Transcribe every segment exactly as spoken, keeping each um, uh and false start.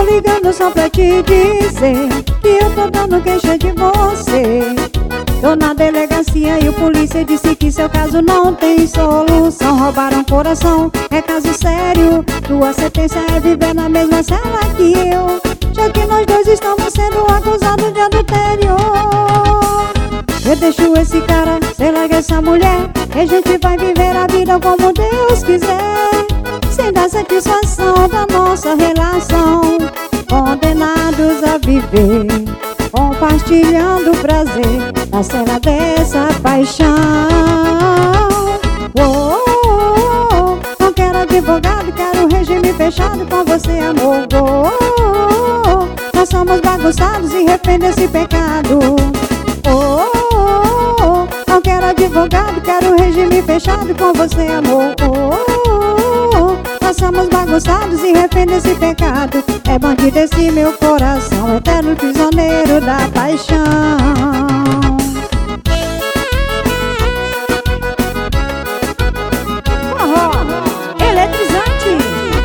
tô ligando só pra te dizer que eu tô dando queixa de você. Tô na delegacia e o polícia disse que seu caso não tem solução. Roubaram coração, é caso sério. Tua sentença é viver na mesma cela que eu, já que nós dois estamos sendo acusados de adultério. Eu deixo esse cara, cê larga essa mulher, e a gente vai viver a vida como Deus quiser, sem dar satisfação da nossa relação. Condenados a viver, compartilhando o prazer na cena dessa paixão. Oh, oh, oh, não quero advogado, quero regime fechado com você, amor. Oh, oh, oh, nós somos bagunçados e refém desse pecado. Oh, oh, oh, não quero advogado, quero regime fechado com você, amor. Oh, oh, oh, nós somos bagunçados e refém desse pecado. É bandido esse meu coração, eterno prisioneiro da paixão. Oh, eletrizante.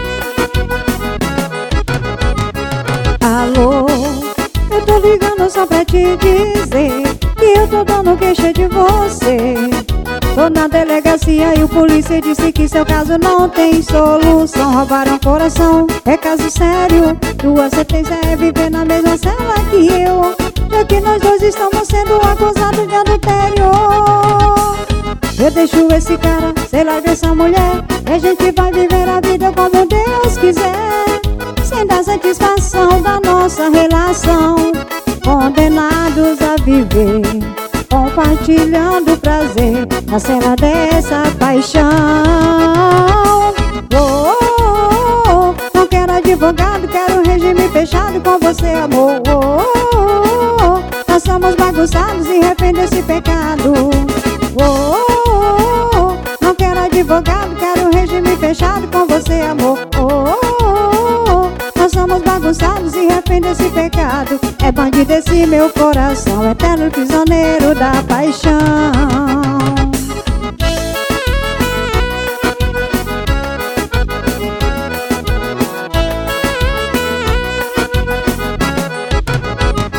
Alô, eu tô ligando só pra te dizer que eu tô dando queixa de você. Tô na delegacia e o polícia disse que seu caso não tem solução. Roubaram coração, é caso sério. Tua sentença é viver na mesma cela que eu, já que nós dois estamos sendo acusados de adultério. Eu deixo esse cara, cê larga essa mulher, e a gente vai viver a vida como Deus quiser, sem dar satisfação da nossa relação. Condenados a viver, compartilhando o prazer na cena dessa paixão. Oh, oh, oh, não quero advogado, quero regime fechado com você, amor. Oh, oh, oh, nós somos bagunçados e refém desse pecado. Oh, oh, oh, não quero advogado, quero regime fechado com você, amor. Oh, oh, oh, nós somos bagunçados e refém desse pecado. É bandido esse meu coração, eterno prisioneiro da paixão.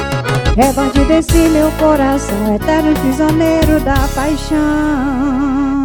É bandido esse meu coração, eterno prisioneiro da paixão.